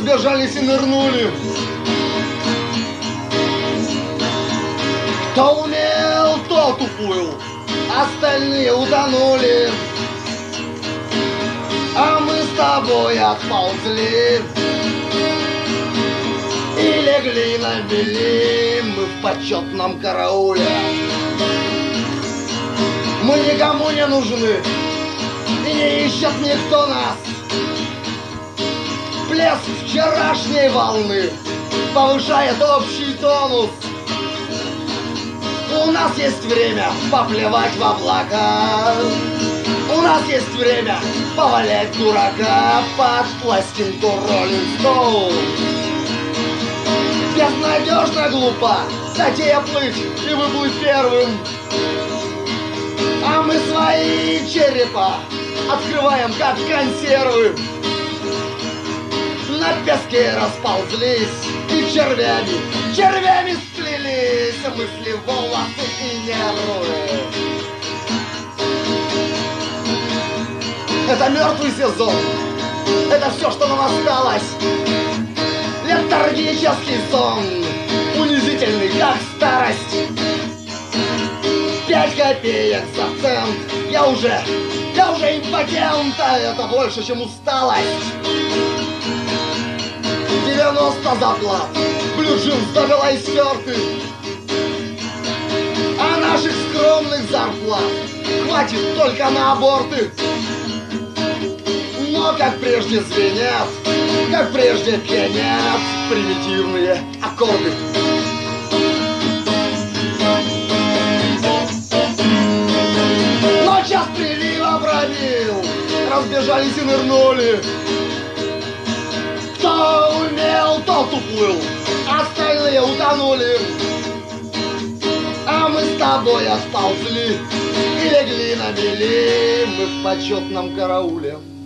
разбежались и нырнули. Кто умел, тот уплыл, остальные утонули. А мы с тобой отползли и легли на мели, мы в почетном карауле. Мы никому не нужны, и не ищет никто нас. Плеск вчерашней волны повышает общий тонус. У нас есть время поплевать в облака. У нас есть время повалять дурака под пластинку Rolling Stone. Безнадежно глупа затея плыть и выплыть первым. А мы свои черепа открываем, как консервы. На песке расползлись и червями сплелись мысли, волосы и нервы. Это мертвый сезон, это все, что нам осталось. Летаргический сон, унизительный, как старость. 5 копеек за цент, я уже импотент, а это больше, чем усталость. 90 заплат, блюджинс догола истерты. А наших скромных зарплат хватит только на аборты. Но как прежде звенят, как прежде пьянят примитивные аккорды. Но час прилива пробил, разбежались и нырнули. Кто умел, тот уплыл, остальные утонули. А мы с тобой отползли и легли на мели, мы в почетном карауле.